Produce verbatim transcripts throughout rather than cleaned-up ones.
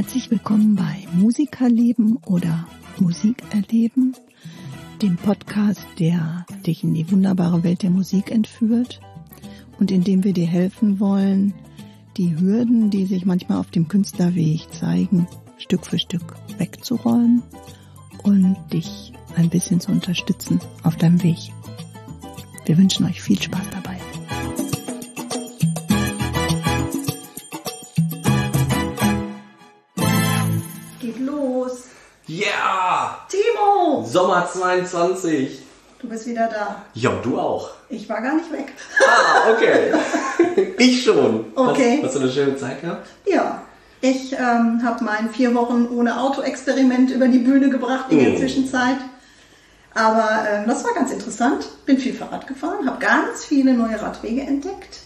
Herzlich willkommen bei Musikerleben oder Musik erleben, dem Podcast, der dich in die wunderbare Welt der Musik entführt und in dem wir dir helfen wollen, die Hürden, die sich manchmal auf dem Künstlerweg zeigen, Stück für Stück wegzuräumen und dich ein bisschen zu unterstützen auf deinem Weg. Wir wünschen euch viel Spaß dabei. Geht los. Ja! Yeah! Timo! Sommer zweiundzwanzig. Du bist wieder da. Ja, und du auch. Ich war gar nicht weg. Ah, okay. Ich schon. Okay. Hast, hast du eine schöne Zeit gehabt? Ja. Ich ähm, habe mein vier Wochen ohne Auto-Experiment über die Bühne gebracht in der Mm. Zwischenzeit. Aber ähm, das war ganz interessant. Bin viel Fahrrad gefahren, habe ganz viele neue Radwege entdeckt.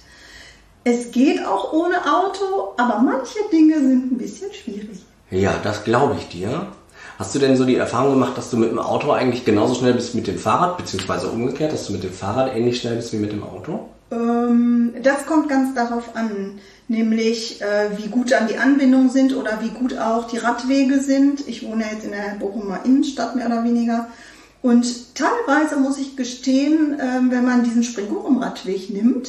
Es geht auch ohne Auto, aber manche Dinge sind ein bisschen schwierig. Ja, das glaube ich dir. Hast du denn so die Erfahrung gemacht, dass du mit dem Auto eigentlich genauso schnell bist wie mit dem Fahrrad, beziehungsweise umgekehrt, dass du mit dem Fahrrad ähnlich schnell bist wie mit dem Auto? Ähm, das kommt ganz darauf an, nämlich äh, wie gut dann die Anbindungen sind oder wie gut auch die Radwege sind. Ich wohne jetzt in der Bochumer Innenstadt mehr oder weniger. Und teilweise muss ich gestehen, ähm, wenn man diesen Springorum-Radweg nimmt,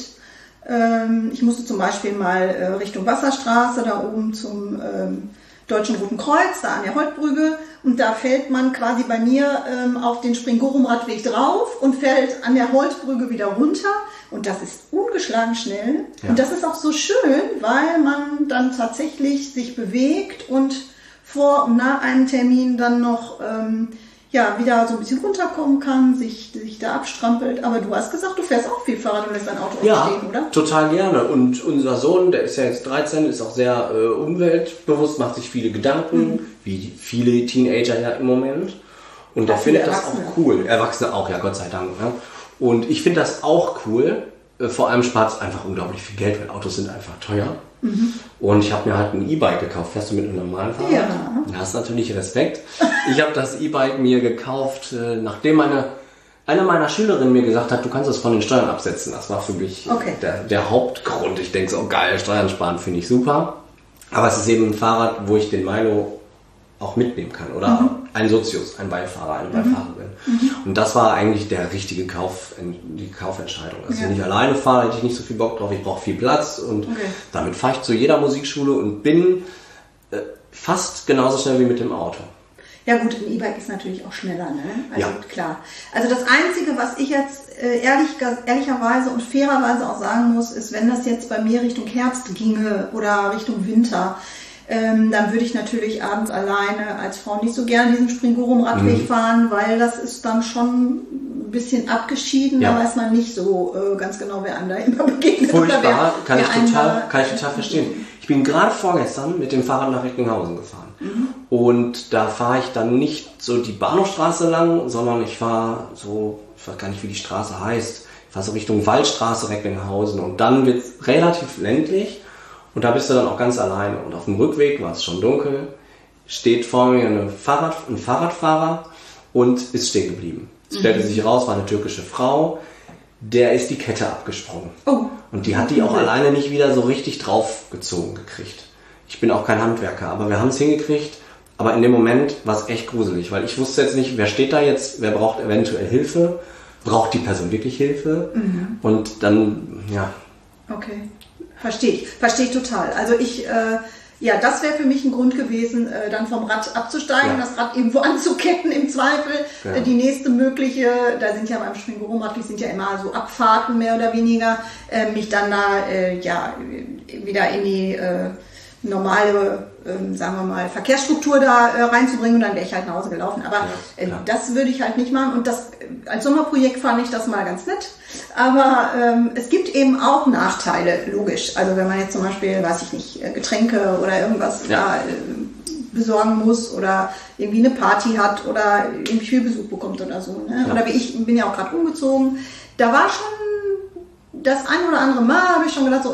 ähm, ich musste zum Beispiel mal äh, Richtung Wasserstraße, da oben zum ähm, Deutschen Roten Kreuz, da an der Holtbrücke, und da fällt man quasi bei mir ähm, auf den Springorum-Radweg drauf und fällt an der Holtbrücke wieder runter, und das ist ungeschlagen schnell. Ja. Und das ist auch so schön, weil man dann tatsächlich sich bewegt und vor und nach einem Termin dann noch ähm, ja, wieder so ein bisschen runterkommen kann, sich, sich da abstrampelt. Aber du hast gesagt, du fährst auch viel Fahrrad und lässt dein Auto ja, stehen, oder? Total gerne. Und unser Sohn, der ist ja jetzt dreizehn, ist auch sehr äh, umweltbewusst, macht sich viele Gedanken, mhm. wie viele Teenager ja im Moment. Und der findet das auch cool. Erwachsene auch, ja, Gott sei Dank. Ne? Und ich finde das auch cool. Äh, vor allem spart es einfach unglaublich viel Geld, weil Autos sind einfach teuer. Mhm. Und ich habe mir halt ein E-Bike gekauft. Fährst du mit einem normalen Fahrrad? Ja. Da hast du natürlich Respekt. Ich habe das E-Bike mir gekauft, nachdem meine, eine meiner Schülerinnen mir gesagt hat, du kannst es von den Steuern absetzen. Das war für mich okay. der, der Hauptgrund. Ich denke so, geil, Steuern sparen finde ich super. Aber es ist eben ein Fahrrad, wo ich den Milo auch mitnehmen kann. Oder mhm. ein Sozius, ein Beifahrer, eine mhm. Beifahrerin. Mhm. Und das war eigentlich der richtige Kauf, die Kaufentscheidung. Also ja. wenn ich alleine fahre, hätte ich nicht so viel Bock drauf. Ich brauche viel Platz. Und okay. damit fahre ich zu jeder Musikschule und bin äh, fast genauso schnell wie mit dem Auto. Ja gut, ein E-Bike ist natürlich auch schneller, ne? Also ja. klar. Also das Einzige, was ich jetzt äh, ehrlich, ehrlicherweise und fairerweise auch sagen muss, ist, wenn das jetzt bei mir Richtung Herbst ginge oder Richtung Winter, ähm, dann würde ich natürlich abends alleine als Frau nicht so gerne diesen Springorum-Radweg mhm. fahren, weil das ist dann schon ein bisschen abgeschieden, ja. da weiß man nicht so äh, ganz genau, wer einem da immer begegnet. Furchtbar, oder wer, kann, wer ich total, kann ich total verstehen. Ich bin gerade vorgestern mit dem Fahrrad nach Recklinghausen gefahren. Mhm. Und da fahre ich dann nicht so die Bahnhofstraße lang, sondern ich fahre so, ich weiß gar nicht, wie die Straße heißt, ich fahre so Richtung Waldstraße, Recklinghausen, und dann wird es relativ ländlich und da bist du dann auch ganz alleine. Und auf dem Rückweg war es schon dunkel, steht vor mir eine Fahrrad, ein Fahrradfahrer und ist stehen geblieben. Es stellte mhm. sich raus, war eine türkische Frau, der ist die Kette abgesprungen. Oh. Und die hat die auch alleine nicht wieder so richtig draufgezogen gekriegt. Ich bin auch kein Handwerker, aber wir haben es hingekriegt. Aber in dem Moment war es echt gruselig, weil ich wusste jetzt nicht, wer steht da jetzt, wer braucht eventuell Hilfe, braucht die Person wirklich Hilfe? Mhm. Und dann, ja. Okay, verstehe ich, verstehe ich total. Also ich, äh, ja, das wäre für mich ein Grund gewesen, äh, dann vom Rad abzusteigen, ja. das Rad irgendwo anzuketten im Zweifel. Ja. Äh, die nächste mögliche, da sind ja beim Springorum-Rad, die sind ja immer so Abfahrten mehr oder weniger, äh, mich dann da, äh, ja, wieder in die äh, normale, ähm, sagen wir mal, Verkehrsstruktur da äh, reinzubringen, und dann wäre ich halt nach Hause gelaufen. Aber ja, äh, das würde ich halt nicht machen, und das äh, als Sommerprojekt fand ich das mal ganz nett. Aber ähm, es gibt eben auch Nachteile, logisch. Also wenn man jetzt zum Beispiel, weiß ich nicht, Getränke oder irgendwas ja. da, äh, besorgen muss oder irgendwie eine Party hat oder irgendwie viel Besuch bekommt oder so. Ne? Ja. Oder wie ich, bin ja auch gerade umgezogen. Da war schon das ein oder andere Mal, habe ich schon gedacht so,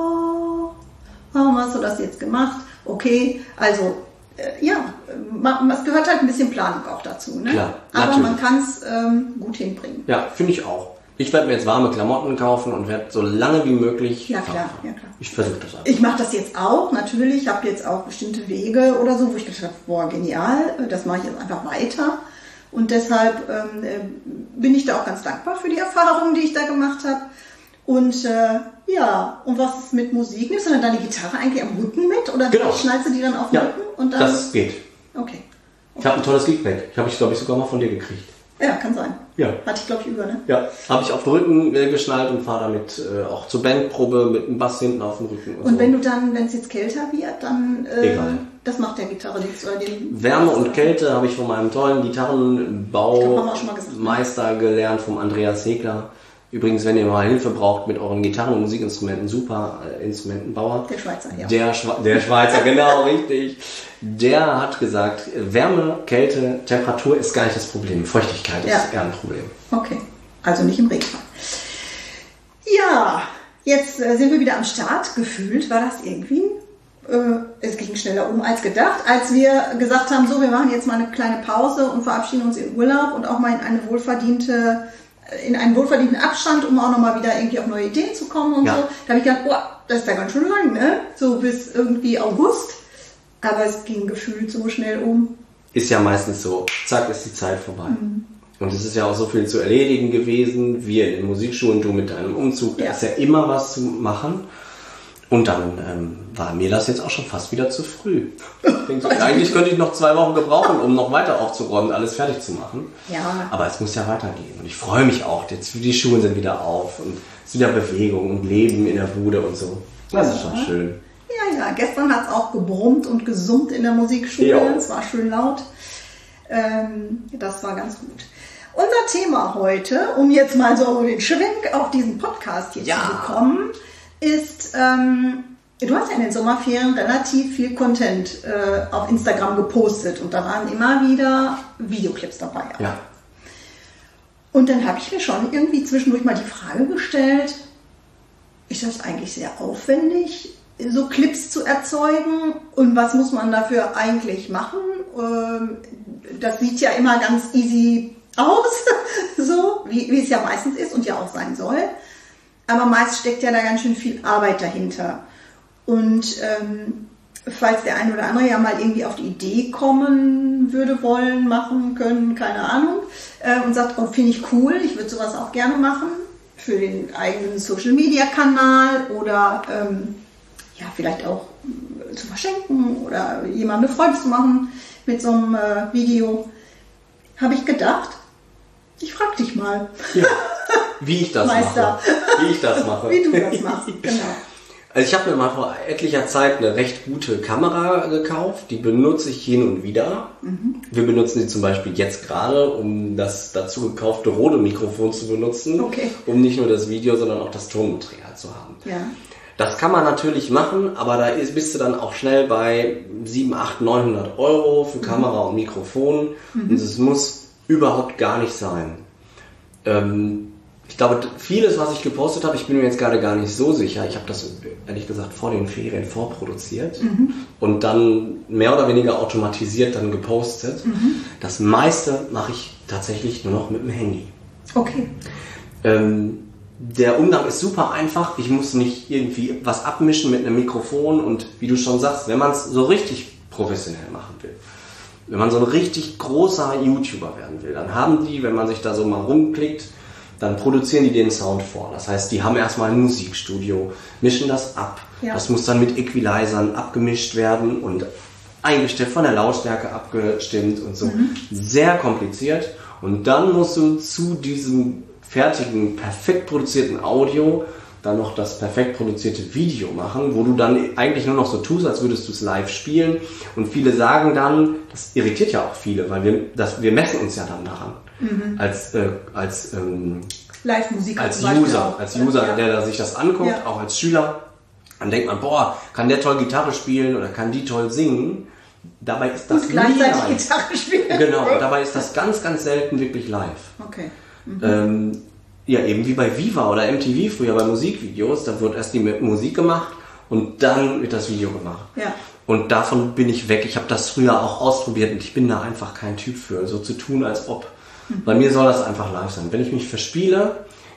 oh, warum hast du das jetzt gemacht? Okay, also äh, ja, man, es gehört halt ein bisschen Planung auch dazu. Ne? Klar, aber natürlich. man kann es ähm, gut hinbringen. Ja, finde ich auch. Ich werde mir jetzt warme Klamotten kaufen und werde so lange wie möglich ja, klar, fahren. ja klar. Ich versuche das einfach. Ich mache das jetzt auch, natürlich. Ich habe jetzt auch bestimmte Wege oder so, wo ich gedacht habe, boah, genial, das mache ich jetzt einfach weiter. Und deshalb ähm, bin ich da auch ganz dankbar für die Erfahrungen, die ich da gemacht habe. Und äh, ja, und was ist mit Musik? Nimmst du dann deine Gitarre eigentlich am Rücken mit? Oder genau. schnallst du die dann auf den ja, Rücken? Und dann das geht. Okay. okay. Ich habe ein tolles Gigback. Ich habe ich, glaube ich, sogar mal von dir gekriegt. Ja, kann sein. Ja. Hatte ich, glaube ich, über, ne? Ja, habe ich auf den Rücken äh, geschnallt und fahre damit äh, auch zur Bandprobe mit einem Bass hinten auf dem Rücken. Und, und so. wenn du dann, wenn es jetzt kälter wird, dann... Äh, Egal. Das macht der Gitarre nichts. Oder den Wärme und Kälte habe ich von meinem tollen Gitarrenbaumeister gelernt, vom Andreas Hegler. Übrigens, wenn ihr mal Hilfe braucht mit euren Gitarren- und Musikinstrumenten, super äh, Instrumentenbauer. Der Schweizer, ja. Der, Schwe der Schweizer, genau, richtig. Der hat gesagt, Wärme, Kälte, Temperatur ist gar nicht das Problem. Feuchtigkeit ja. ist eher ein Problem. Okay, also nicht im Regenfall. Ja, jetzt äh, sind wir wieder am Start. Gefühlt war das irgendwie, äh, es ging schneller um als gedacht, als wir gesagt haben, so, wir machen jetzt mal eine kleine Pause und verabschieden uns in Urlaub und auch mal in eine wohlverdiente... in einen wohlverdienten Abstand, um auch nochmal wieder irgendwie auf neue Ideen zu kommen und ja. so. Da habe ich gedacht, boah, das ist ja ganz schön lang, ne? So bis irgendwie August. Aber es ging gefühlt so schnell um. Ist ja meistens so, zack, ist die Zeit vorbei. Mhm. Und es ist ja auch so viel zu erledigen gewesen. Wir in den Musikschulen, du mit deinem Umzug, da ja. ist ja immer was zu machen. Und dann ähm, war mir das jetzt auch schon fast wieder zu früh. Ich denke so, eigentlich könnte ich noch zwei Wochen gebrauchen, um noch weiter aufzuräumen, alles fertig zu machen. Ja. Aber es muss ja weitergehen. Und ich freue mich auch. Jetzt die Schulen sind wieder auf und es ist wieder Bewegung und Leben in der Bude und so. Das ist schon schön. Ja, ja. Gestern hat es auch gebrummt und gesummt in der Musikschule. Ja. Es war schön laut. Ähm, das war ganz gut. Unser Thema heute, um jetzt mal so den Schwenk auf diesen Podcast hier ja. zu bekommen, ist, ähm, du hast ja in den Sommerferien relativ viel Content äh, auf Instagram gepostet und da waren immer wieder Videoclips dabei. Auch. Ja. Und dann habe ich mir schon irgendwie zwischendurch mal die Frage gestellt, ist das eigentlich sehr aufwendig, so Clips zu erzeugen und was muss man dafür eigentlich machen? Ähm, das sieht ja immer ganz easy aus, so wie, wie es ja meistens ist und ja auch sein soll. Aber meist steckt ja da ganz schön viel Arbeit dahinter. Und ähm, falls der eine oder andere ja mal irgendwie auf die Idee kommen würde, wollen, machen, können, keine Ahnung, äh, und sagt, oh, finde ich cool, ich würde sowas auch gerne machen, für den eigenen Social-Media-Kanal oder ähm, ja, vielleicht auch äh, zu verschenken oder jemandem eine Freude zu machen mit so einem äh, Video, habe ich gedacht, ich frage dich mal. Ja. Wie ich das Meister. mache. Wie ich das mache. Wie du das machst, genau. Also ich habe mir mal vor etlicher Zeit eine recht gute Kamera gekauft. Die benutze ich hin und wieder. Mhm. Wir benutzen die zum Beispiel jetzt gerade, um das dazu gekaufte Rode-Mikrofon zu benutzen. Okay. Um nicht nur das Video, sondern auch das Tonmaterial zu haben. Ja. Das kann man natürlich machen, aber da ist, bist du dann auch schnell bei siebenhundert, achthundert, neunhundert Euro für Kamera mhm. und Mikrofon. Mhm. Und es muss überhaupt gar nicht sein. Ähm, ich glaube, vieles, was ich gepostet habe, ich bin mir jetzt gerade gar nicht so sicher. Ich habe das, ehrlich gesagt, vor den Ferien vorproduziert mhm. und dann mehr oder weniger automatisiert dann gepostet. Mhm. Das meiste mache ich tatsächlich nur noch mit dem Handy. Okay. Ähm, der Umgang ist super einfach. Ich muss nicht irgendwie was abmischen mit einem Mikrofon und wie du schon sagst, wenn man es so richtig professionell machen will, wenn man so ein richtig großer YouTuber werden will, dann haben die, wenn man sich da so mal rumklickt, dann produzieren die den Sound vor. Das heißt, die haben erstmal ein Musikstudio, mischen das ab. Ja. Das muss dann mit Equalizern abgemischt werden und eingestellt, von der Lautstärke abgestimmt und so. Mhm. Sehr kompliziert. Und dann musst du zu diesem fertigen, perfekt produzierten Audio dann noch das perfekt produzierte Video machen, wo du dann eigentlich nur noch so tust, als würdest du es live spielen. Und viele sagen dann, das irritiert ja auch viele, weil wir, das, wir messen uns ja dann daran. Mhm. Als, äh, als, ähm, Live-Musiker als User, als User, ja. der, der sich das anguckt, ja. auch als Schüler. Dann denkt man, boah, kann der toll Gitarre spielen oder kann die toll singen? Dabei ist das und gleichzeitig Gitarre spielen. Genau, dabei ist das ganz, ganz selten wirklich live. Okay. Mhm. Ähm, ja, eben wie bei Viva oder M T V früher bei Musikvideos, da wird erst die Musik gemacht und dann wird das Video gemacht. Ja. Und davon bin ich weg. Ich habe das früher auch ausprobiert und ich bin da einfach kein Typ für, so zu tun, als ob. Mhm. Bei mir soll das einfach live sein. Wenn ich mich verspiele,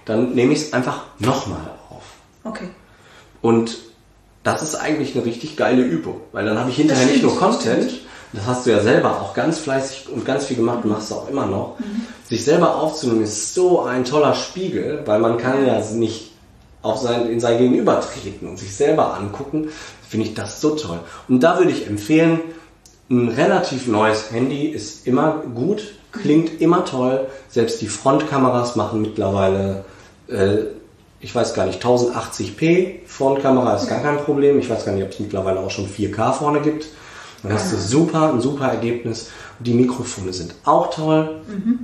dann nehme ich es einfach nochmal auf. Okay. Und das ist eigentlich eine richtig geile Übung, weil dann habe ich hinterher nicht nur Content, das hast du ja selber auch ganz fleißig und ganz viel gemacht, du machst es auch immer noch. Mhm. Sich selber aufzunehmen ist so ein toller Spiegel, weil man kann ja nicht auf sein, in sein Gegenüber treten und sich selber angucken, finde ich das so toll. Und da würde ich empfehlen, ein relativ neues Handy ist immer gut, klingt immer toll, selbst die Frontkameras machen mittlerweile, äh, ich weiß gar nicht, tausendachtzig p, Frontkamera ist gar kein Problem, ich weiß gar nicht, ob es mittlerweile auch schon vier K vorne gibt. Dann hast du super, ein super Ergebnis. Und die Mikrofone sind auch toll. Mhm.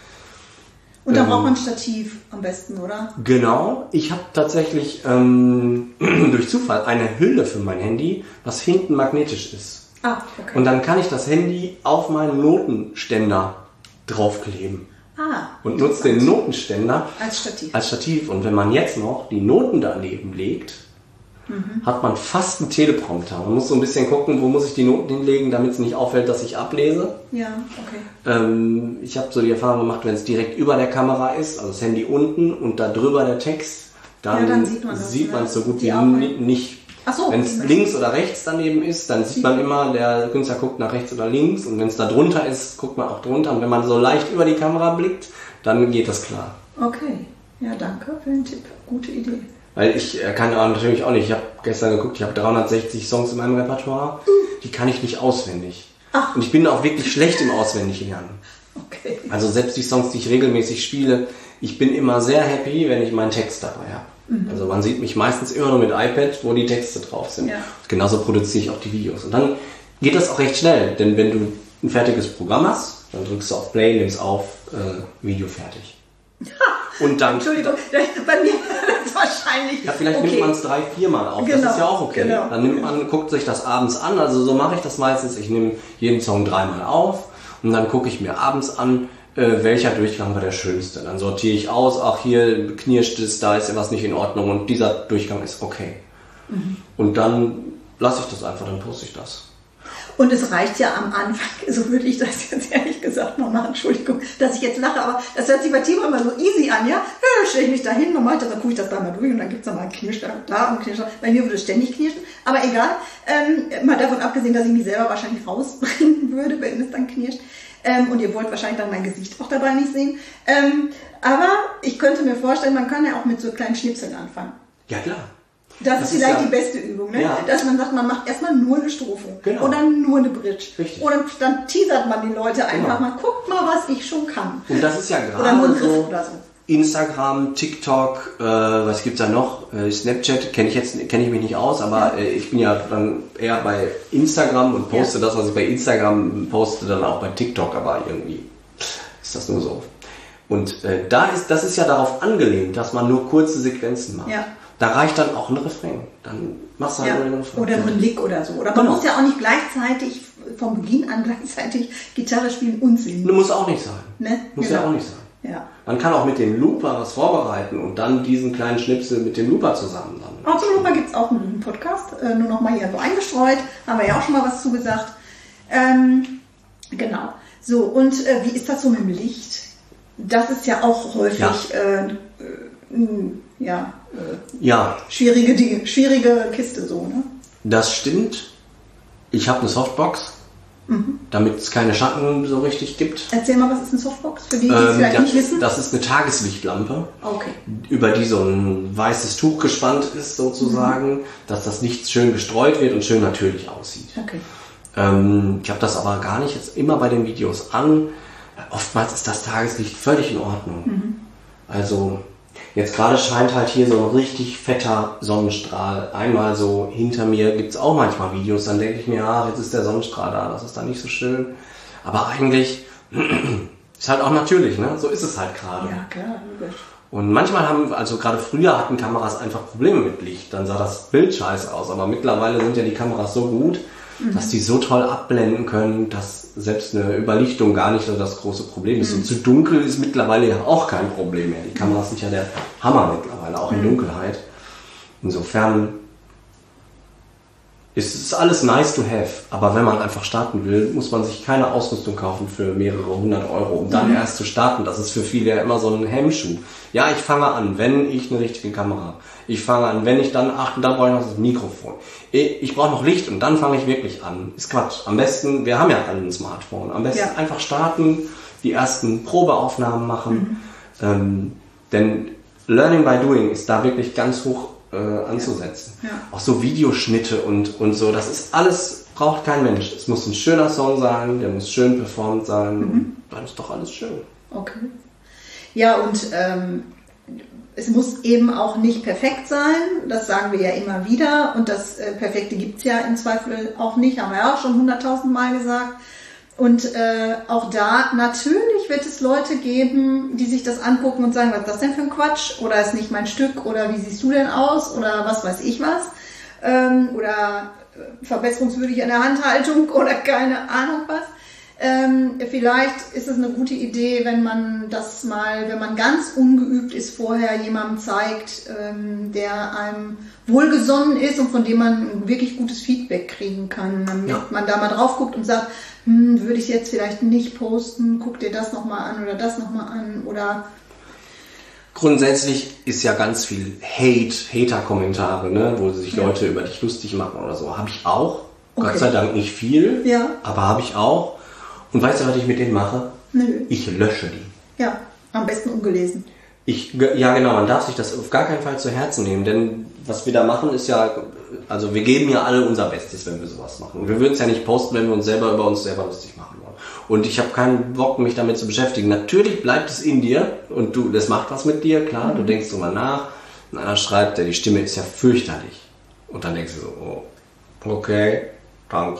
Und da ähm, braucht man ein Stativ am besten, oder? Genau. Ich habe tatsächlich ähm, durch Zufall eine Hülle für mein Handy, was hinten magnetisch ist. Ah, okay. Und dann kann ich das Handy auf meinen Notenständer draufkleben. Ah, und nutze den Notenständer als Stativ. als Stativ. Und wenn man jetzt noch die Noten daneben legt, mhm. hat man fast einen Teleprompter. Man muss so ein bisschen gucken, wo muss ich die Noten hinlegen, damit es nicht auffällt, dass ich ablese. Ja, okay. Ähm, ich habe so die Erfahrung gemacht, wenn es direkt über der Kamera ist, also das Handy unten und da drüber der Text, dann, ja, dann sieht man es so gut wie nicht. So, wenn es links oder rechts daneben ist, dann sieht man immer, der Künstler guckt nach rechts oder links, und wenn es da drunter ist, guckt man auch drunter, und wenn man so leicht über die Kamera blickt, dann geht das klar. Okay, ja, danke für den Tipp, gute Idee. Weil ich kann auch natürlich auch nicht, ich habe gestern geguckt, ich habe dreihundertsechzig Songs in meinem Repertoire, die kann ich nicht auswendig. Ach. Und ich bin auch wirklich schlecht im Auswendiglernen. Okay. Also selbst die Songs, die ich regelmäßig spiele, ich bin immer sehr happy, wenn ich meinen Text dabei habe. Mhm. Also man sieht mich meistens immer nur mit iPad, wo die Texte drauf sind. Ja. Genauso produziere ich auch die Videos. Und dann geht das auch recht schnell, denn wenn du ein fertiges Programm hast, dann drückst du auf Play, nimmst auf, äh, Video fertig. Und dann, Entschuldigung, bei mir ist wahrscheinlich. Ja, vielleicht okay. nimmt man es drei, viermal auf. Genau, das ist ja auch okay. Genau. Dann nimmt man, guckt sich das abends an. Also so mache ich das meistens. Ich nehme jeden Song dreimal auf und dann gucke ich mir abends an, äh, welcher Durchgang war der schönste. Dann sortiere ich aus, ach hier knirscht es, da ist ja was nicht in Ordnung und dieser Durchgang ist okay. Mhm. Und dann lasse ich das einfach, dann poste ich das. Und es reicht ja am Anfang, so würde ich das jetzt ehrlich gesagt mal machen, Entschuldigung, dass ich jetzt lache, aber das hört sich bei Timo immer so easy an, ja? Ja, stelle ich mich da hin, dann mache ich das, dann gucke ich das da mal durch und dann gibt es nochmal einen Knirsch da und Knirsch da. Bei mir würde es ständig knirschen, aber egal. Ähm, mal davon abgesehen, dass ich mich selber wahrscheinlich rausbringen würde, wenn es dann knirscht. Ähm, und ihr wollt wahrscheinlich dann mein Gesicht auch dabei nicht sehen. Ähm, aber ich könnte mir vorstellen, man kann ja auch mit so kleinen Schnipseln anfangen. Ja, klar. Das, das ist vielleicht ist ja, die beste Übung, ne? Ja. Dass man sagt, man macht erstmal nur eine Strophe genau. oder nur eine Bridge. Richtig. Oder dann teasert man die Leute einfach genau. mal, guckt mal, was ich schon kann. Und das ist ja gerade oder nur ein Griff so, oder so. Instagram, TikTok, äh, was gibt's da noch? Äh, Snapchat kenne ich jetzt kenne ich mich nicht aus, aber äh, ich bin ja dann eher bei Instagram und poste ja. das, was ich bei Instagram poste, dann auch bei TikTok, aber irgendwie ist das nur so. Und äh, da ist das ist ja darauf angelehnt, dass man nur kurze Sequenzen macht. Ja. Da reicht dann auch ein Refrain. Dann machst du halt ja. nur den Refrain. Oder nur ein Lick oder so. Oder man genau. muss ja auch nicht gleichzeitig, vom Beginn an gleichzeitig Gitarre spielen und singen. Das muss auch nicht sein. Ne? Muss genau. ja auch nicht sein. Ja. Man kann auch mit dem Looper was vorbereiten und dann diesen kleinen Schnipsel mit dem Looper zusammen. Dann. Auch zum Looper gibt es auch einen Podcast, äh, nur noch mal hier so eingestreut. Haben wir ja auch schon mal was zugesagt. Ähm, genau. So, und äh, wie ist das so mit dem Licht? Das ist ja auch häufig ja. Äh, äh, ja, äh, ja. schwierige, die, schwierige Kiste so, ne? Das stimmt. Ich habe eine Softbox, mhm. damit es keine Schatten so richtig gibt. Erzähl mal, was ist eine Softbox, für die, die es ähm, vielleicht ja, nicht wissen? Das ist eine Tageslichtlampe, okay. über die so ein weißes Tuch gespannt ist sozusagen, mhm. dass das Licht schön gestreut wird und schön natürlich aussieht. Okay. Ähm, ich habe das aber gar nicht jetzt immer bei den Videos an. Oftmals ist das Tageslicht völlig in Ordnung. Mhm. Also jetzt gerade scheint halt hier so ein richtig fetter Sonnenstrahl. Einmal so hinter mir gibt es auch manchmal Videos, dann denke ich mir, ah, jetzt ist der Sonnenstrahl da, das ist dann nicht so schön. Aber eigentlich ist halt auch natürlich, ne? So ist es halt gerade. Ja, klar, logisch. Und manchmal haben, also gerade früher hatten Kameras einfach Probleme mit Licht, dann sah das Bild scheiße aus. Aber mittlerweile sind ja die Kameras so gut, mhm. dass die so toll abblenden können, dass selbst eine Überlichtung gar nicht so das große Problem ist. Mhm. Und zu dunkel ist mittlerweile ja auch kein Problem mehr. Die Kameras sind ja der Hammer mittlerweile, auch in mhm. Dunkelheit. Insofern Es ist alles nice to have, aber wenn man einfach starten will, muss man sich keine Ausrüstung kaufen für mehrere hundert Euro, um dann mhm. erst zu starten. Das ist für viele ja immer so ein Hemmschuh. Ja, ich fange an, wenn ich eine richtige Kamera habe. Ich fange an, wenn ich dann, ach, dann brauche ich noch das Mikrofon. Ich brauche noch Licht und dann fange ich wirklich an. Ist Quatsch. Am besten, wir haben ja alle ein Smartphone. Am besten ja. einfach starten, die ersten Probeaufnahmen machen. Mhm. Ähm, denn Learning by Doing ist da wirklich ganz hoch äh, anzusetzen. Ja. Ja. Auch so Videoschnitte und, und so, das ist alles, braucht kein Mensch. Es muss ein schöner Song sein, der muss schön performt sein. Mhm. Dann ist doch alles schön. Okay. Ja, und ähm, es muss eben auch nicht perfekt sein, das sagen wir ja immer wieder und das äh, Perfekte gibt es ja im Zweifel auch nicht, haben wir ja auch schon hunderttausend Mal gesagt. Und äh, auch da, natürlich wird es Leute geben, die sich das angucken und sagen, was ist das denn für ein Quatsch? Oder ist nicht mein Stück? Oder wie siehst du denn aus? Oder was weiß ich was? Ähm, oder verbesserungswürdig an der Handhaltung oder keine Ahnung was. Ähm, vielleicht ist es eine gute Idee, wenn man das mal, wenn man ganz ungeübt ist, vorher jemandem zeigt, ähm, der einem wohlgesonnen ist und von dem man ein wirklich gutes Feedback kriegen kann, damit ja. man da mal drauf guckt und sagt, hm, würde ich jetzt vielleicht nicht posten, guck dir das nochmal an oder das nochmal an oder... Grundsätzlich ist ja ganz viel Hate, Hater-Kommentare, ne, wo sich ja. Leute über dich lustig machen oder so. Habe ich auch. Okay. Gott sei Dank nicht viel, ja. aber habe ich auch. Und weißt du, was ich mit denen mache? Nö. Ich lösche die. Ja, am besten ungelesen. Ich, ja genau, man darf sich das auf gar keinen Fall zu Herzen nehmen, denn was wir da machen ist ja, also wir geben ja alle unser Bestes, wenn wir sowas machen. Und wir würden es ja nicht posten, wenn wir uns selber über uns selber lustig machen wollen. Und ich habe keinen Bock, mich damit zu beschäftigen. Natürlich bleibt es in dir und du, das macht was mit dir, klar, mhm. du denkst drüber nach. Und einer schreibt, die Stimme ist ja fürchterlich. Und dann denkst du so, oh, okay, danke.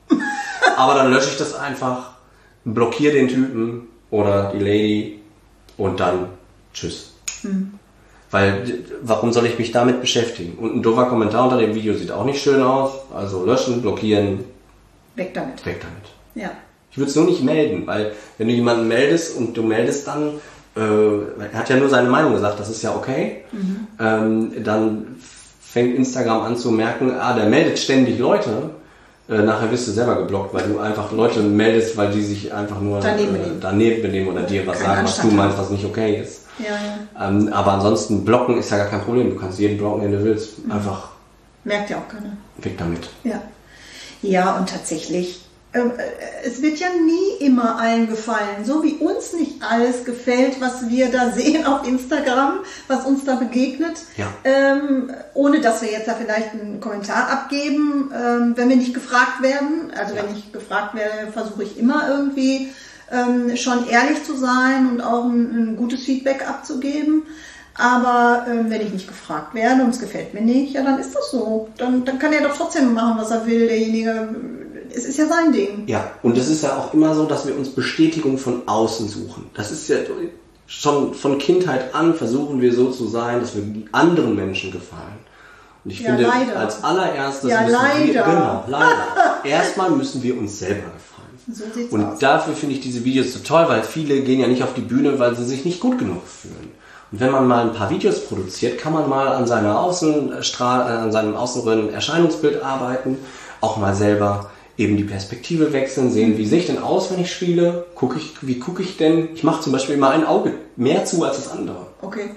Aber dann lösche ich das einfach, blockiere den Typen oder die Lady und dann tschüss. Mhm. Weil, warum soll ich mich damit beschäftigen? Und ein doofer Kommentar unter dem Video sieht auch nicht schön aus. Also löschen, blockieren. Weg damit. Weg damit. Ja. Ich würde es nur nicht melden, weil wenn du jemanden meldest und du meldest dann, äh, er hat ja nur seine Meinung gesagt, das ist ja okay, mhm. ähm, dann fängt Instagram an zu merken, ah, der meldet ständig Leute. Äh, nachher wirst du selber geblockt, weil du einfach Leute meldest, weil die sich einfach nur daneben benehmen, äh, daneben benehmen oder dir was sagen, was du meinst, was nicht okay ist. Ja, ja. Ähm, aber ansonsten blocken ist ja gar kein Problem. Du kannst jeden blocken, den du willst. Einfach. Merkt ja auch keiner. Weg damit. Ja. Ja, und tatsächlich, äh, es wird ja nie immer allen gefallen. So wie uns nicht alles gefällt, was wir da sehen auf Instagram, was uns da begegnet. Ja. Ähm, ohne dass wir jetzt da vielleicht einen Kommentar abgeben, ähm, wenn wir nicht gefragt werden. Also ja. wenn ich gefragt werde, versuche ich immer irgendwie ähm, schon ehrlich zu sein und auch ein, ein gutes Feedback abzugeben. Aber ähm, wenn ich nicht gefragt werde und es gefällt mir nicht, ja, dann ist das so. Dann, dann kann er doch trotzdem machen, was er will, derjenige. Es ist ja sein Ding. Ja, und es ist ja auch immer so, dass wir uns Bestätigung von außen suchen. Das ist ja schon von Kindheit an, versuchen wir so zu sein, dass wir anderen Menschen gefallen. Und ich ja, finde, leider. als allererstes ja, müssen leider. wir, genau, leider. Erstmal müssen wir uns selber gefallen. So sieht's und aus. Dafür finde ich diese Videos so toll, weil viele gehen ja nicht auf die Bühne, weil sie sich nicht gut genug fühlen. Und wenn man mal ein paar Videos produziert, kann man mal an, seiner Außenstrahl, an seinem äußeren Erscheinungsbild arbeiten, auch mal selber eben die Perspektive wechseln, sehen, wie sehe ich denn aus, wenn ich spiele, guck ich, wie gucke ich denn? Ich mache zum Beispiel immer ein Auge mehr zu als das andere. Okay.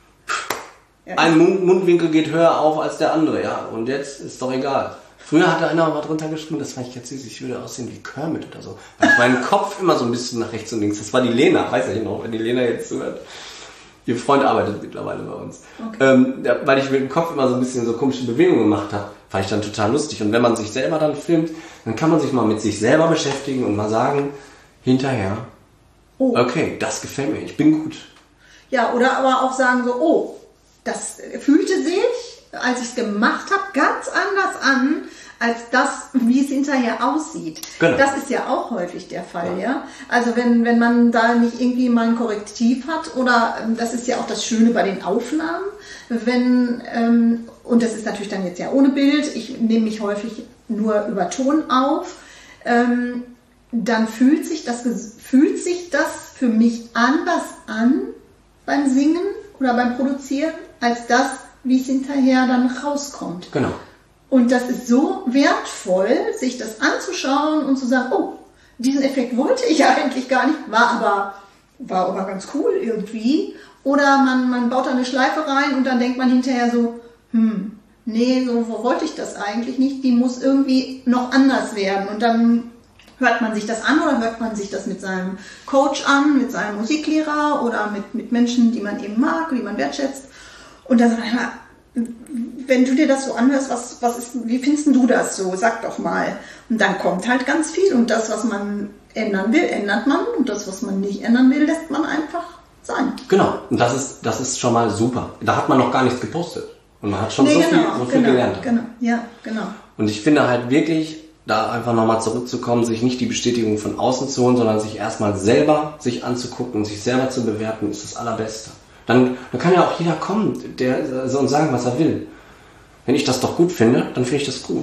Ja, ein Mund, Mundwinkel geht höher auf als der andere, ja, und jetzt ist doch egal. Früher hatte einer mal drunter geschrieben, das fand ich jetzt süß, ich würde aussehen wie Kermit oder so. Weil ich meinen Kopf immer so ein bisschen nach rechts und links, das war die Lena, weiß ich noch, wenn die Lena jetzt zuhört. Ihr Freund arbeitet mittlerweile bei uns. Okay. Ähm, ja, weil ich mit dem Kopf immer so ein bisschen so komische Bewegungen gemacht habe, fand ich dann total lustig. Und wenn man sich selber dann filmt, dann kann man sich mal mit sich selber beschäftigen und mal sagen, hinterher, oh. okay, das gefällt mir, ich bin gut. Ja, oder aber auch sagen so, oh, das fühlte sich, als ich es gemacht habe, ganz anders an, als das, wie es hinterher aussieht. Genau. Das ist ja auch häufig der Fall, ja. ja? Also wenn, wenn man da nicht irgendwie mal ein Korrektiv hat, oder das ist ja auch das Schöne bei den Aufnahmen, wenn, ähm, und das ist natürlich dann jetzt ja ohne Bild, ich nehme mich häufig nur über Ton auf, ähm, dann fühlt sich das, fühlt sich das für mich anders an beim Singen oder beim Produzieren, als das, wie es hinterher dann rauskommt. Genau. Und das ist so wertvoll, sich das anzuschauen und zu sagen, oh, diesen Effekt wollte ich eigentlich gar nicht, war aber, war aber ganz cool irgendwie. Oder man, man baut da eine Schleife rein und dann denkt man hinterher so, hm, nee, so wollte ich das eigentlich nicht, die muss irgendwie noch anders werden. Und dann hört man sich das an oder hört man sich das mit seinem Coach an, mit seinem Musiklehrer oder mit, mit Menschen, die man eben mag, die man wertschätzt. Und dann sagt man, wenn du dir das so anhörst, was, was ist, wie findest du das so? Sag doch mal. Und dann kommt halt ganz viel. Und das, was man ändern will, ändert man. Und das, was man nicht ändern will, lässt man einfach sein. Genau. Und das ist, das ist schon mal super. Da hat man noch gar nichts gepostet. Und man hat schon nee, so, genau, viel, so viel genau, gelernt. Genau, ja, genau. Und ich finde halt wirklich, da einfach nochmal zurückzukommen, sich nicht die Bestätigung von außen zu holen, sondern sich erstmal selber sich anzugucken und sich selber zu bewerten, ist das Allerbeste. Dann, dann kann ja auch jeder kommen, der soll uns sagen, was er will. Wenn ich das doch gut finde, dann finde ich das gut.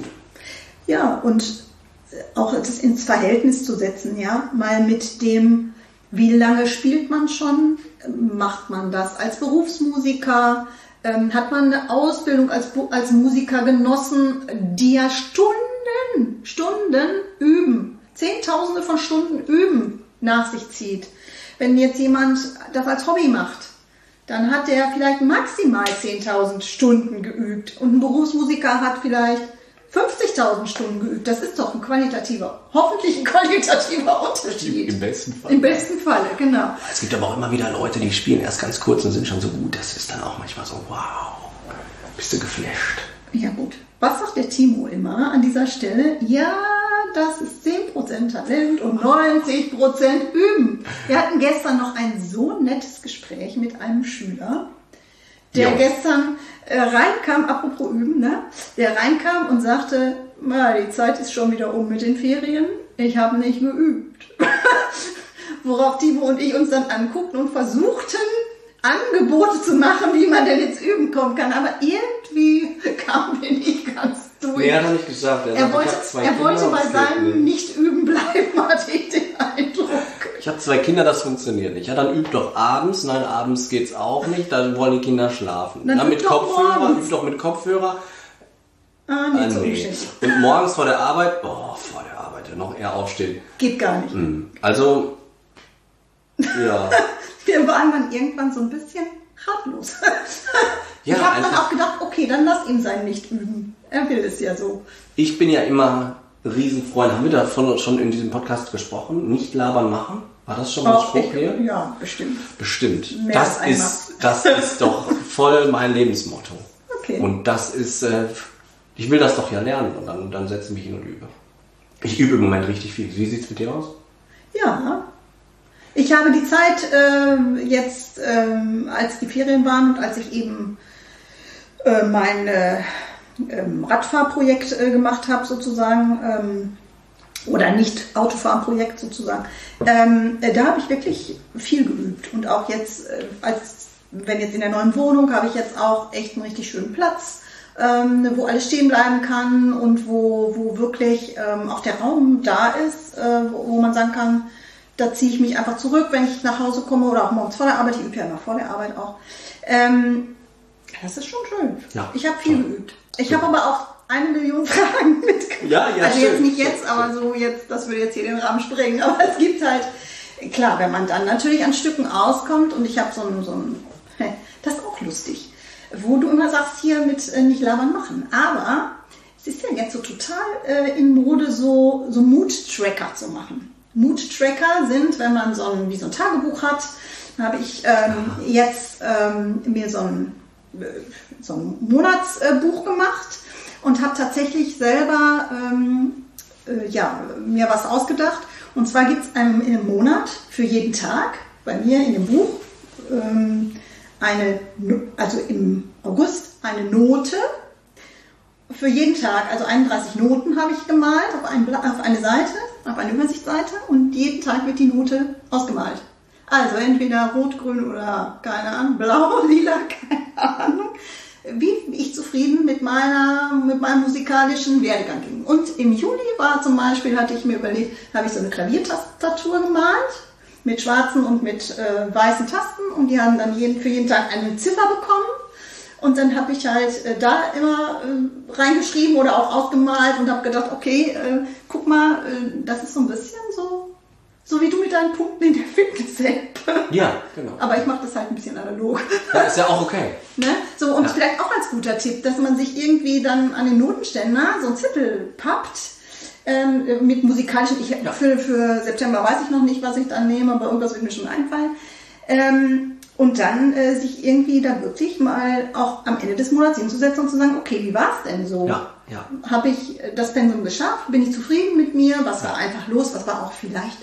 Ja, und auch das ins Verhältnis zu setzen, ja, mal mit dem, wie lange spielt man schon, macht man das als Berufsmusiker, ähm, hat man eine Ausbildung als, als Musiker genossen, die ja Stunden, Stunden üben, Zehntausende von Stunden üben nach sich zieht. Wenn jetzt jemand das als Hobby macht, dann hat der vielleicht maximal zehntausend Stunden geübt und ein Berufsmusiker hat vielleicht fünfzigtausend Stunden geübt. Das ist doch ein qualitativer, hoffentlich ein qualitativer Unterschied. Im besten Fall. Im besten Falle, genau. Es gibt aber auch immer wieder Leute, die spielen erst ganz kurz und sind schon so gut. Das ist dann auch manchmal so, wow, bist du geflasht. Ja gut. Was sagt der Timo immer an dieser Stelle? Ja, das ist zehn Prozent Talent und neunzig Prozent Üben. Wir hatten gestern noch ein so nettes Gespräch mit einem Schüler, der jo. gestern äh, reinkam, apropos Üben, ne? Der reinkam und sagte, die Zeit ist schon wieder um mit den Ferien, ich habe nicht geübt. Worauf Timo und ich uns dann anguckten und versuchten, Angebote zu machen, wie man denn jetzt üben kommen kann. Aber irgendwie kamen wir nicht ganz durch. Nee, hat er nicht gesagt. Er, er wollte, er wollte bei seinem Nicht-Üben bleiben, hatte ich den Eindruck. Ich habe zwei Kinder, das funktioniert nicht. Ja, dann übt doch abends. Nein, abends geht's auch nicht. Dann wollen die Kinder schlafen. Dann dann mit übt Kopfhörer, übt doch mit Kopfhörer. Ah, nicht ah, so nee. Und morgens vor der Arbeit, boah, vor der Arbeit, ja, noch eher aufstehen. Geht gar nicht. Also, ja. Wir waren dann irgendwann so ein bisschen ratlos. Ja, ich habe dann auch gedacht, okay, dann lass ihn sein Nicht-Üben. Er will es ja so. Ich bin ja immer Riesenfreund. Haben wir davon schon in diesem Podcast gesprochen? Nicht labern machen? War das schon mal ein Spruch hier? Ja, bestimmt. Bestimmt. Mehr Das als ist, das ist doch voll mein Lebensmotto. Okay. Und das ist, äh, ich will das doch ja lernen und dann, dann setze ich mich hin und übe. Ich übe im Moment richtig viel. Wie sieht es mit dir aus? Ja, ich habe die Zeit äh, jetzt, äh, als die Ferien waren und als ich eben äh, mein äh, ähm, Radfahrprojekt äh, gemacht habe sozusagen, ähm, oder nicht Autofahrprojekt sozusagen, ähm, äh, da habe ich wirklich viel geübt. Und auch jetzt, äh, als wenn jetzt in der neuen Wohnung, habe ich jetzt auch echt einen richtig schönen Platz, ähm, wo alles stehen bleiben kann und wo, wo wirklich ähm, auch der Raum da ist, äh, wo, wo man sagen kann, da ziehe ich mich einfach zurück, wenn ich nach Hause komme oder auch morgens vor der Arbeit. Ich übe ja immer vor der Arbeit auch. Ähm, das ist schon schön. Ja, ich habe viel toll. geübt. Ich habe aber auch eine Million Fragen mitgebracht. Ja, ja, also schön. jetzt nicht jetzt, aber so jetzt, das würde jetzt hier den Rahmen sprengen. Aber es gibt halt, klar, wenn man dann natürlich an Stücken auskommt und ich habe so ein, so ein, das ist auch lustig, wo du immer sagst, hier mit äh, nicht labern machen. Aber es ist ja jetzt so total äh, in Mode, so, so Mood-Tracker zu machen. Mood-Tracker sind, wenn man so ein, wie so ein Tagebuch hat, habe ich ähm, jetzt ähm, mir so ein, so ein Monatsbuch gemacht und habe tatsächlich selber ähm, äh, ja, mir was ausgedacht. Und zwar gibt es ähm, in einem Monat für jeden Tag bei mir in dem Buch ähm, eine, also im August eine Note für jeden Tag, also einunddreißig Noten habe ich gemalt auf, ein, auf eine Seite, auf eine Übersichtsseite und jeden Tag wird die Note ausgemalt. Also entweder rot, grün oder keine Ahnung, blau, lila, keine Ahnung, wie ich zufrieden mit meiner, mit meinem musikalischen Werdegang ging. Und im Juli war zum Beispiel, hatte ich mir überlegt, habe ich so eine Klaviertastatur gemalt mit schwarzen und mit äh, weißen Tasten und die haben dann jeden, für jeden Tag eine Ziffer bekommen. Und dann habe ich halt äh, da immer äh, reingeschrieben oder auch ausgemalt und habe gedacht, okay, äh, guck mal, äh, das ist so ein bisschen so, so wie du mit deinen Punkten in der Fitness-App. Ja, genau. Aber ich mache das halt ein bisschen analog. Ja, ist ja auch okay. Ne? So, und ja. vielleicht auch als guter Tipp, dass man sich irgendwie dann an den Notenständer so einen Zettel pappt, ähm, mit musikalischen, ich, ja. für, für September weiß ich noch nicht, was ich dann nehme, aber irgendwas wird mir schon einfallen. Ähm, und dann äh, sich irgendwie da wirklich mal auch am Ende des Monats hinzusetzen und zu sagen, okay, wie war es denn so? Ja, ja. Habe ich das Pensum geschafft? Bin ich zufrieden mit mir? Was war einfach los? Was war auch vielleicht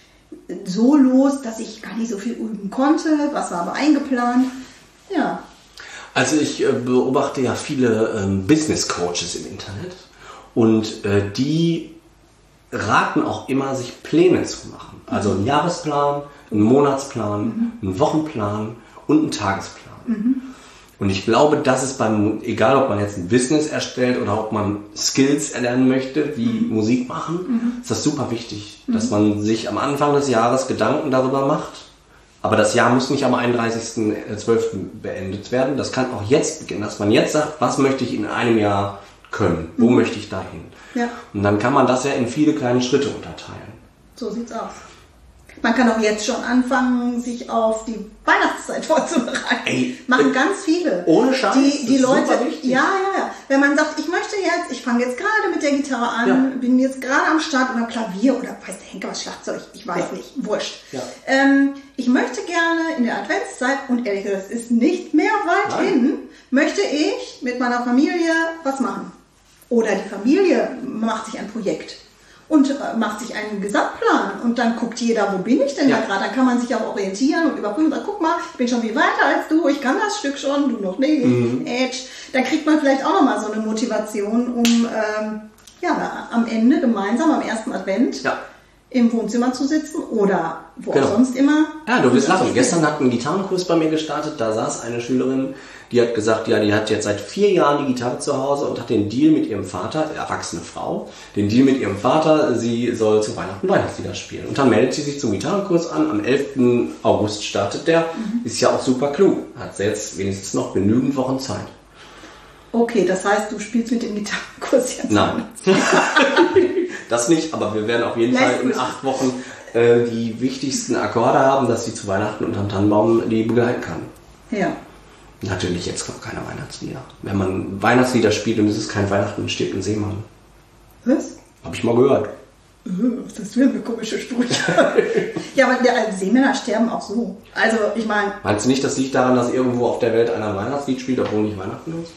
so los, dass ich gar nicht so viel üben konnte? Was war aber eingeplant? Ja. Also ich äh, beobachte ja viele ähm, Business Coaches im Internet und äh, die raten auch immer, sich Pläne zu machen. Also einen Jahresplan, einen Monatsplan, mhm. einen Wochenplan und einen Tagesplan. Mhm. Und ich glaube, das ist beim, egal ob man jetzt ein Business erstellt oder ob man Skills erlernen möchte, wie mhm. Musik machen, mhm. ist das super wichtig, mhm. dass man sich am Anfang des Jahres Gedanken darüber macht. Aber das Jahr muss nicht am einunddreißigsten zwölften beendet werden. Das kann auch jetzt beginnen, dass man jetzt sagt, was möchte ich in einem Jahr können? Wo mhm. möchte ich dahin? Ja. Und dann kann man das ja in viele kleine Schritte unterteilen. So sieht's aus. Man kann auch jetzt schon anfangen, sich auf die Weihnachtszeit vorzubereiten. Ey, Machen ganz viele. Ohne Scheiß. Die, die Leute, ja, ja, ja. Wenn man sagt, ich möchte jetzt, ich fange jetzt gerade mit der Gitarre an, ja. bin jetzt gerade am Start oder Klavier oder weiß der Henker was, Schlagzeug, ich weiß ja. nicht, wurscht. Ja. Ähm, ich möchte gerne in der Adventszeit, und ehrlich gesagt, es ist nicht mehr weit Nein. hin, möchte ich mit meiner Familie was machen. Oder die Familie macht sich ein Projekt. Und macht sich einen Gesamtplan und dann guckt jeder, wo bin ich denn ja. da gerade? Dann kann man sich auch orientieren und überprüfen und sagen, guck mal, ich bin schon viel weiter als du, ich kann das Stück schon, du noch nicht. Mhm. Edge. Dann kriegt man vielleicht auch nochmal so eine Motivation, um ähm, ja, am Ende gemeinsam am ersten Advent ja. im Wohnzimmer zu sitzen oder wo genau. auch sonst immer. Ja, du wirst lachen. Gestern hat ein Gitarrenkurs bei mir gestartet, da saß eine Schülerin, die hat gesagt, ja, die hat jetzt seit vier Jahren die Gitarre zu Hause und hat den Deal mit ihrem Vater, erwachsene Frau, den Deal mit ihrem Vater, sie soll zu Weihnachten Weihnachtslieder spielen. Und dann meldet sie sich zum Gitarrenkurs an, am elften August startet der, mhm. ist ja auch super klug, hat jetzt wenigstens noch genügend Wochen Zeit. Okay, das heißt, du spielst mit dem Gitarrenkurs jetzt? Nein, das nicht, aber wir werden auf jeden Lässt Fall in mich. acht Wochen äh, die wichtigsten Akkorde haben, dass sie zu Weihnachten unterm Tannenbaum die begleiten kann. Ja. Natürlich jetzt noch keine Weihnachtslieder. Wenn man Weihnachtslieder spielt und es ist kein Weihnachten, stirbt ein Seemann. Was? Hab ich mal gehört. Was ist das für eine komische Sprüche? Ja, aber die Seemänner sterben auch so. Also, ich meine... Meinst du nicht, das liegt daran, dass irgendwo auf der Welt einer ein Weihnachtslied spielt, obwohl nicht Weihnachten ist?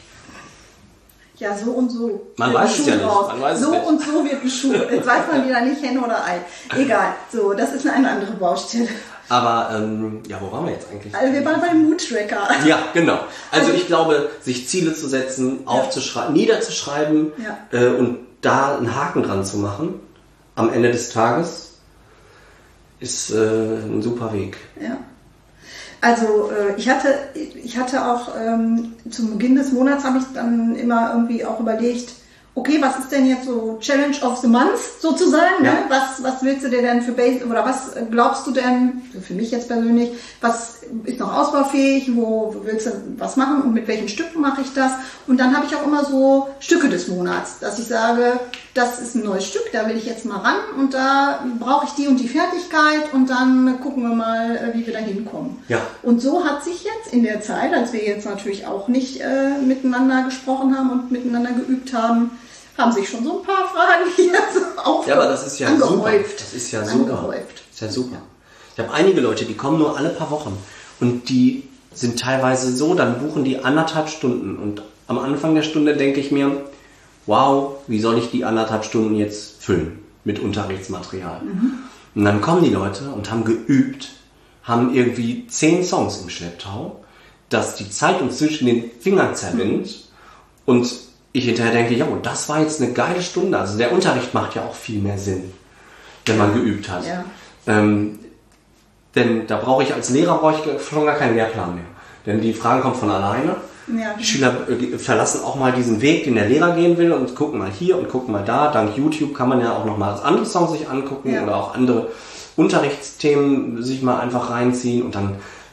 Ja, so und so. Man weiß es ja nicht. Man weiß so es nicht. und so wird ein Schuh. Jetzt weiß man wieder nicht, Henne oder Ei. Egal. So, das ist eine andere Baustelle. Aber, ähm, ja, wo waren wir jetzt eigentlich? Also wir waren bei dem Mood-Tracker. Ja, genau. Also ich glaube, sich Ziele zu setzen, ja. aufzuschreiben, niederzuschreiben ja. äh, und da einen Haken dran zu machen, am Ende des Tages, ist äh, ein super Weg. Ja. Also äh, ich hatte, ich hatte auch ähm, zum Beginn des Monats habe ich dann immer irgendwie auch überlegt, okay, was ist denn jetzt so Challenge of the Month sozusagen? Ja. Ne? Was, was willst du dir denn für Base oder was glaubst du denn, für mich jetzt persönlich, was ist noch ausbaufähig, wo, wo willst du was machen und mit welchen Stücken mache ich das? Und dann habe ich auch immer so Stücke des Monats, dass ich sage, das ist ein neues Stück, da will ich jetzt mal ran und da brauche ich die und die Fertigkeit und dann gucken wir mal, wie wir da hinkommen. Ja. Und so hat sich jetzt in der Zeit, als wir jetzt natürlich auch nicht äh, miteinander gesprochen haben und miteinander geübt haben, haben sich schon so ein paar Fragen hier so aufgehäuft. Ja, aber das ist ja super. Das ist ja super. Angehäuft. Das ist ja super. Ich habe einige Leute, die kommen nur alle paar Wochen und die sind teilweise so, dann buchen die anderthalb Stunden und am Anfang der Stunde denke ich mir, wow, wie soll ich die anderthalb Stunden jetzt füllen mit Unterrichtsmaterial? Mhm. Und dann kommen die Leute und haben geübt, haben irgendwie zehn Songs im Schlepptau, dass die Zeit uns zwischen den Fingern zerrinnt mhm. und ich hinterher denke, ja, das war jetzt eine geile Stunde. Also der Unterricht macht ja auch viel mehr Sinn, wenn man geübt hat. Ja. Ähm, denn da brauche ich als Lehrer brauche ich schon gar keinen Lehrplan mehr. Denn die Fragen kommen von alleine. Ja. Die Schüler äh, verlassen auch mal diesen Weg, den der Lehrer gehen will und gucken mal hier und gucken mal da. Dank YouTube kann man ja auch noch mal andere Songs sich angucken ja. oder auch andere Unterrichtsthemen sich mal einfach reinziehen und dann da,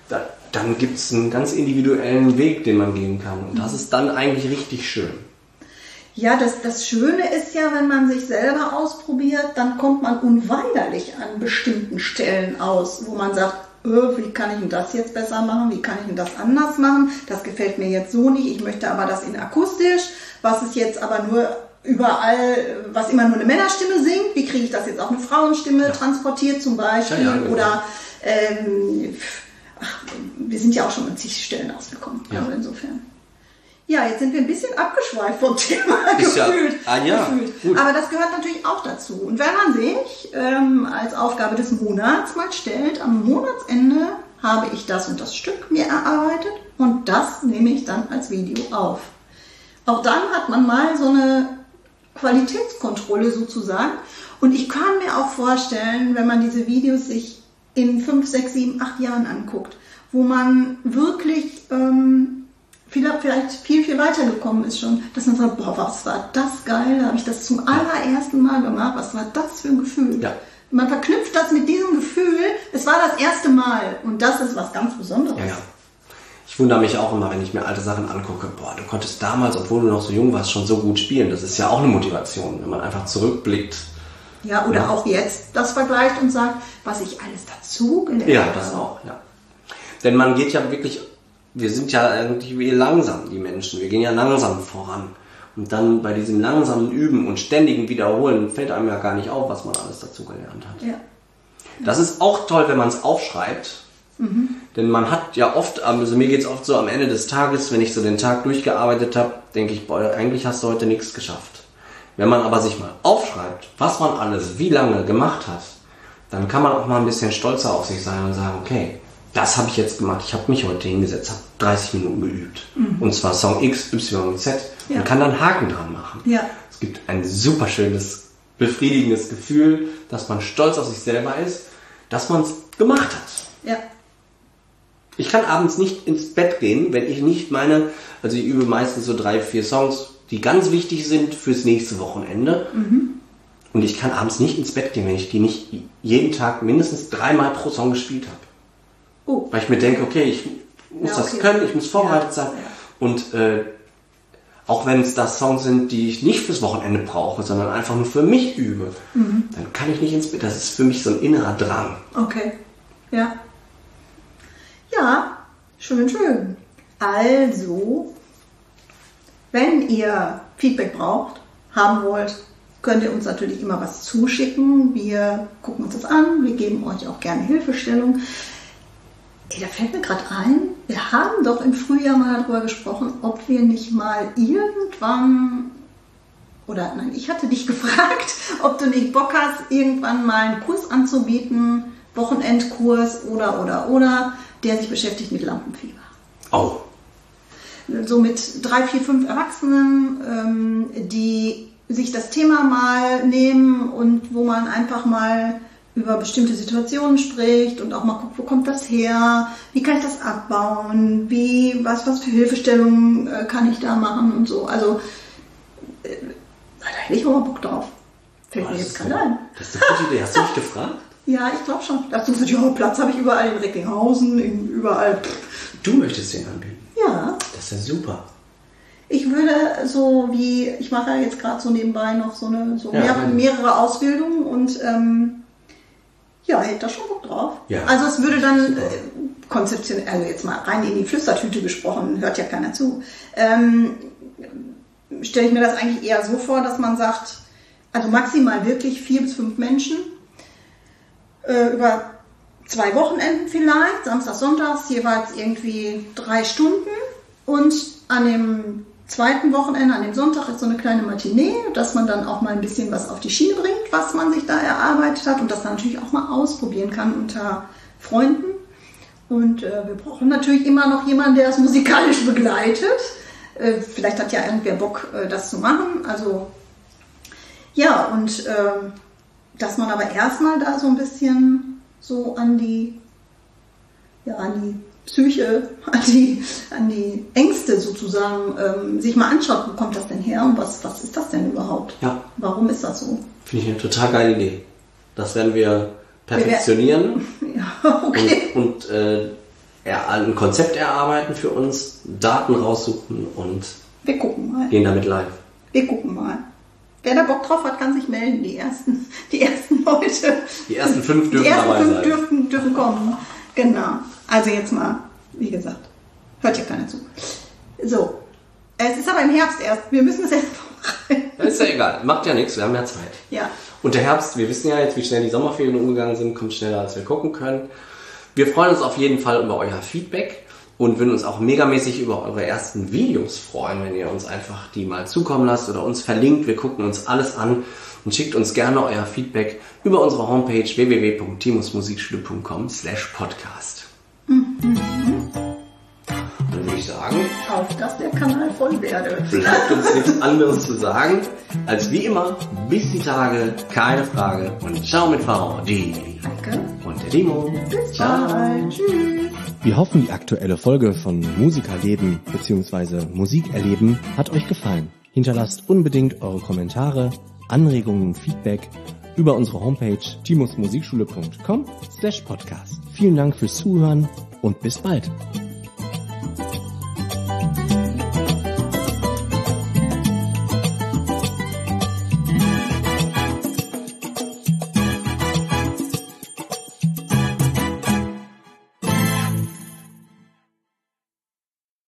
dann gibt es einen ganz individuellen Weg, den man gehen kann. Und das ist dann eigentlich richtig schön. Ja, das, das Schöne ist ja, wenn man sich selber ausprobiert, dann kommt man unweigerlich an bestimmten Stellen aus, wo man sagt, öh, wie kann ich denn das jetzt besser machen, wie kann ich denn das anders machen, das gefällt mir jetzt so nicht, ich möchte aber das in akustisch, was ist jetzt aber nur überall, was immer nur eine Männerstimme singt, wie kriege ich das jetzt auch eine Frauenstimme ja. transportiert zum Beispiel, ja, ja, genau. oder ähm, ach, wir sind ja auch schon an zig Stellen ausgekommen, ja. also insofern. Ja, jetzt sind wir ein bisschen abgeschweift vom Thema ist gefühlt. Ja, ah, ja. gefühlt. Aber das gehört natürlich auch dazu. Und wenn man sich ähm, als Aufgabe des Monats mal stellt, am Monatsende habe ich das und das Stück mir erarbeitet und das nehme ich dann als Video auf. Auch dann hat man mal so eine Qualitätskontrolle sozusagen. Und ich kann mir auch vorstellen, wenn man diese Videos sich in fünf, sechs, sieben, acht Jahren anguckt, wo man wirklich ähm, vielleicht viel, viel weitergekommen ist schon, dass man sagt, boah, was war das geil, da habe ich das zum allerersten Mal gemacht, was war das für ein Gefühl? Ja. Man verknüpft das mit diesem Gefühl, es war das erste Mal und das ist was ganz Besonderes. Ja, ja. Ich wundere mich auch immer, wenn ich mir alte Sachen angucke, boah, du konntest damals, obwohl du noch so jung warst, schon so gut spielen. Das ist ja auch eine Motivation, wenn man einfach zurückblickt. Ja, oder ja. auch jetzt das vergleicht und sagt, was ich alles dazu gelernt habe. Ja, das auch, ja. Denn man geht ja wirklich... Wir sind ja irgendwie langsam, die Menschen. Wir gehen ja langsam voran. Und dann bei diesem langsamen Üben und ständigen Wiederholen fällt einem ja gar nicht auf, was man alles dazu gelernt hat. Ja. Das ist auch toll, wenn man es aufschreibt. Mhm. Denn man hat ja oft, also mir geht es oft so am Ende des Tages, wenn ich so den Tag durchgearbeitet habe, denke ich, boah, eigentlich hast du heute nichts geschafft. Wenn man aber sich mal aufschreibt, was man alles wie lange gemacht hat, dann kann man auch mal ein bisschen stolzer auf sich sein und sagen, okay, das habe ich jetzt gemacht. Ich habe mich heute hingesetzt, habe dreißig Minuten geübt. Mhm. Und zwar Song X, Y und Z. Ja. Und kann dann Haken dran machen. Ja. Es gibt ein super schönes, befriedigendes Gefühl, dass man stolz auf sich selber ist, dass man es gemacht hat. Ja. Ich kann abends nicht ins Bett gehen, wenn ich nicht meine, also ich übe meistens so drei, vier Songs, die ganz wichtig sind fürs nächste Wochenende. Mhm. Und ich kann abends nicht ins Bett gehen, wenn ich die nicht jeden Tag mindestens dreimal pro Song gespielt habe. Oh. Weil ich mir denke, okay, ich muss ja, okay. das können, ich muss vorbereitet ja. sein. Ja. Und äh, auch wenn es das Songs sind, die ich nicht fürs Wochenende brauche, sondern einfach nur für mich übe, mhm. dann kann ich nicht ins Bett. Das ist für mich so ein innerer Drang. Okay, ja. Ja, schön, schön. Also, wenn ihr Feedback braucht, haben wollt, könnt ihr uns natürlich immer was zuschicken. Wir gucken uns das an, wir geben euch auch gerne Hilfestellung. Ey, da fällt mir gerade ein, wir haben doch im Frühjahr mal darüber gesprochen, ob wir nicht mal irgendwann, oder nein, ich hatte dich gefragt, ob du nicht Bock hast, irgendwann mal einen Kurs anzubieten, Wochenendkurs oder, oder, oder, der sich beschäftigt mit Lampenfieber. Oh. So mit drei, vier, fünf Erwachsenen, ähm, die sich das Thema mal nehmen und wo man einfach mal über bestimmte Situationen spricht und auch mal guckt, wo kommt das her, wie kann ich das abbauen, wie, was, was für Hilfestellungen äh, kann ich da machen und so. Also, äh, da hätte ich auch mal Bock drauf. Fällt oh, mir jetzt gerade ein. Das ist eine gute Idee. Hast du mich gefragt? Ja, ich glaube schon. Da hast du gesagt, ja, Platz habe ich überall in Recklinghausen, in, überall. Du möchtest den anbieten? Ja. Das ist ja super. Ich würde so wie, ich mache ja jetzt gerade so nebenbei noch so, eine, so ja, mehr, mehrere Ausbildungen und ähm, ja, hätte da schon Bock drauf. Ja, also es würde dann äh, konzeptionell, also jetzt mal rein in die Flüstertüte gesprochen, hört ja keiner zu, ähm, stelle ich mir das eigentlich eher so vor, dass man sagt, also maximal wirklich vier bis fünf Menschen äh, über zwei Wochenenden vielleicht, Samstag, Sonntags, jeweils irgendwie drei Stunden und an dem zweiten Wochenende, an dem Sonntag ist so eine kleine Matinee, dass man dann auch mal ein bisschen was auf die Schiene bringt, was man sich da erarbeitet hat und das dann natürlich auch mal ausprobieren kann unter Freunden. Und äh, wir brauchen natürlich immer noch jemanden, der das musikalisch begleitet. Äh, vielleicht hat ja irgendwer Bock, äh, das zu machen. Also ja, und äh, dass man aber erstmal da so ein bisschen so an die, ja, an die Psyche, an die, an die Ängste sozusagen, ähm, sich mal anschaut, wo kommt das denn her und was, was ist das denn überhaupt? Ja. Warum ist das so? Finde ich eine total geile Idee. Das werden wir perfektionieren ja, okay. und, und äh, ein Konzept erarbeiten für uns, Daten raussuchen und wir gucken mal. Gehen damit live. Wir gucken mal. Wer da Bock drauf hat, kann sich melden. Die ersten, die ersten Leute. Die ersten fünf dürfen die ersten dabei fünf sein. Dürfen, dürfen kommen. Genau. Also jetzt mal, wie gesagt, hört ja keiner zu. So. Es ist aber im Herbst erst. Wir müssen es erst vorbereiten. Ist ja egal. Macht ja nichts. Wir haben ja Zeit. Ja. Und der Herbst, wir wissen ja jetzt, wie schnell die Sommerferien umgegangen sind, kommt schneller, als wir gucken können. Wir freuen uns auf jeden Fall über euer Feedback und würden uns auch megamäßig über eure ersten Videos freuen, wenn ihr uns einfach die mal zukommen lasst oder uns verlinkt. Wir gucken uns alles an und schickt uns gerne euer Feedback über unsere Homepage w w w punkt timus musikschule punkt com slash podcast. Mhm. Dann würde ich sagen, auf dass der Kanal voll werde. Bleibt uns nichts anderes zu sagen, als wie immer, bis die Tage, keine Frage und ciao mit V, die Danke. Und der Timo. Bis bald. Tschüss. Wir hoffen, die aktuelle Folge von Musikerleben bzw. Musik erleben hat euch gefallen. Hinterlasst unbedingt eure Kommentare, Anregungen und Feedback über unsere Homepage timus musikschule punkt com slash podcast. Vielen Dank fürs Zuhören und bis bald.